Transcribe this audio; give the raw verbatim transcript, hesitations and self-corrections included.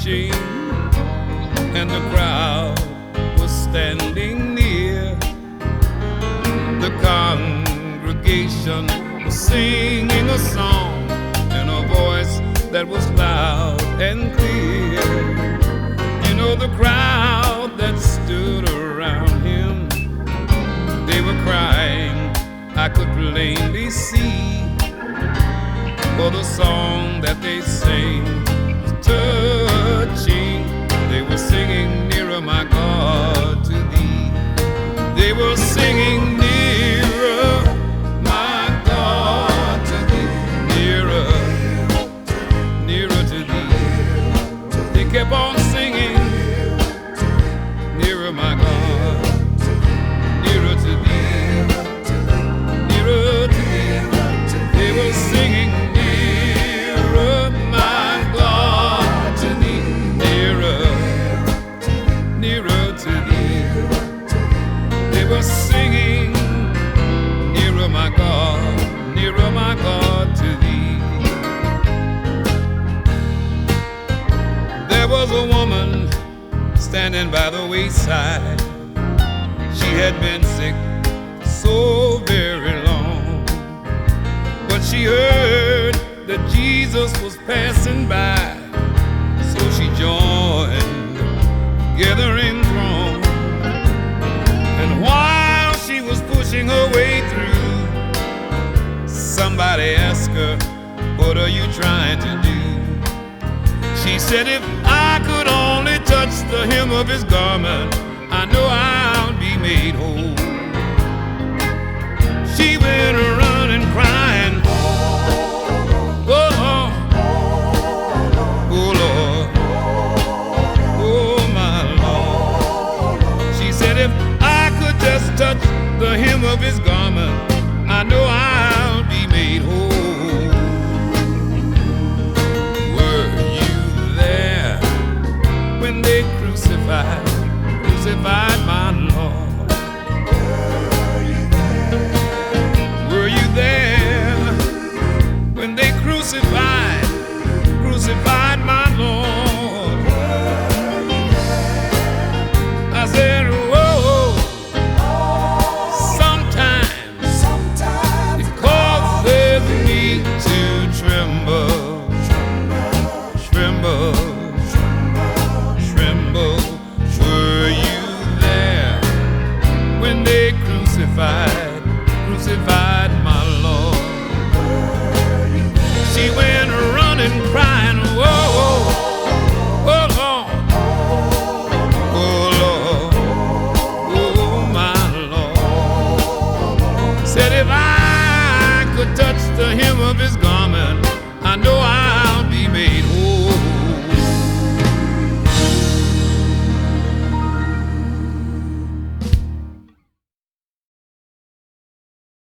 preaching, and the crowd was standing near. The congregation was singing a song in a voice that was loud and clear. You know, the crowd that stood around him, they were crying, I could plainly see, for the song that they sang was touching. They were singing, nearer, my God, to thee. They were singing, nearer, my God, to thee. Nearer, nearer to thee. They kept on singing, nearer, my God, nearer to thee. Nearer to thee. They were singing, nearer, my God, to thee. Nearer, nearer to thee. They were singing, nearer, my God, nearer, my God, to thee. There was a woman standing by the wayside. She had been sick so very long, but she heard that Jesus was passing by, so she joined the gathering throng. And while she was pushing her way through, somebody asked her, what are you trying to do? She said, if I could only touch the hem of his garment, I know I'll be made whole. She went running, crying, oh, oh, oh Lord, oh my Lord. She said, if I could just touch the hem of his garment, I know I'll be made whole. Were you there when they crucified, crucified my Lord? Were you there when they crucified